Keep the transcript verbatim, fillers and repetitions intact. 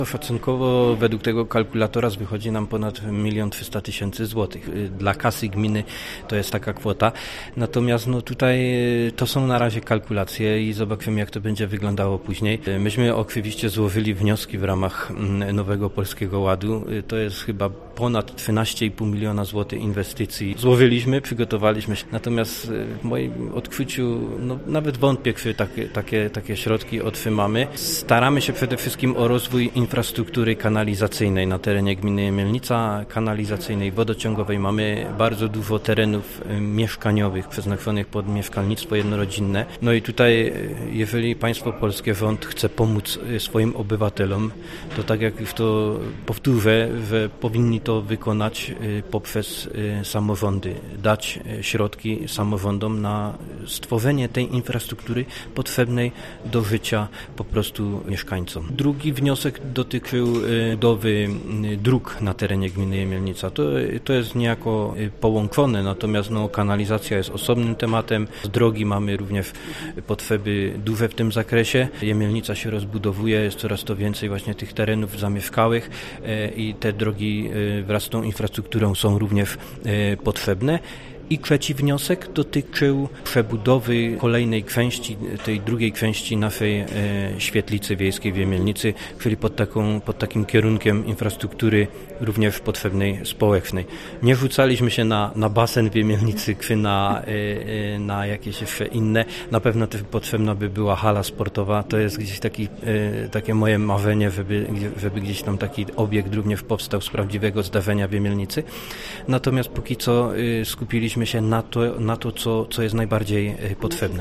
Szacunkowo według tego kalkulatora wychodzi nam ponad milion trzysta tysięcy złotych. Dla kasy gminy to jest taka kwota. Natomiast no tutaj to są na razie kalkulacje i zobaczymy, jak to będzie wyglądało później. Myśmy oczywiście złożyli wnioski w ramach Nowego Polskiego Ładu. To jest chyba ponad trzynaście i pół miliona złotych inwestycji. Złożyliśmy, przygotowaliśmy się. Natomiast w moim odczuciu no, nawet wątpię, czy takie, takie, takie środki otrzymamy. Staramy się przede wszystkim o rozwój infrastruktury kanalizacyjnej na terenie gminy Jemielnica, kanalizacyjnej, wodociągowej. Mamy bardzo dużo terenów mieszkaniowych przeznaczonych pod mieszkalnictwo jednorodzinne. No i tutaj, jeżeli państwo polskie, rząd chce pomóc swoim obywatelom, to tak jak już to powtórzę, że powinni to wykonać poprzez samorządy, dać środki samorządom na stworzenie tej infrastruktury potrzebnej do życia po prostu mieszkańcom. Drugi wniosek dotyczył budowy dróg na terenie gminy Jemielnica. To, to jest niejako połączone, natomiast no, kanalizacja jest osobnym tematem. Z drogi mamy również potrzeby duże w tym zakresie. Jemielnica się rozbudowuje, jest coraz to więcej właśnie tych terenów zamieszkałych i te drogi wraz z tą infrastrukturą są również potrzebne. I trzeci wniosek dotyczył przebudowy kolejnej części, tej drugiej części naszej e, świetlicy wiejskiej w Jemielnicy, czyli pod, taką, pod takim kierunkiem infrastruktury również potrzebnej społecznej. Nie rzucaliśmy się na, na basen w Jemielnicy, czy na, e, na jakieś jeszcze inne. Na pewno też potrzebna by była hala sportowa. To jest gdzieś taki, e, takie moje marzenie, żeby, żeby gdzieś tam taki obiekt również powstał z prawdziwego zdarzenia w Jemielnicy. Natomiast póki co e, skupiliśmy się na to, na to co, co jest najbardziej potrzebne.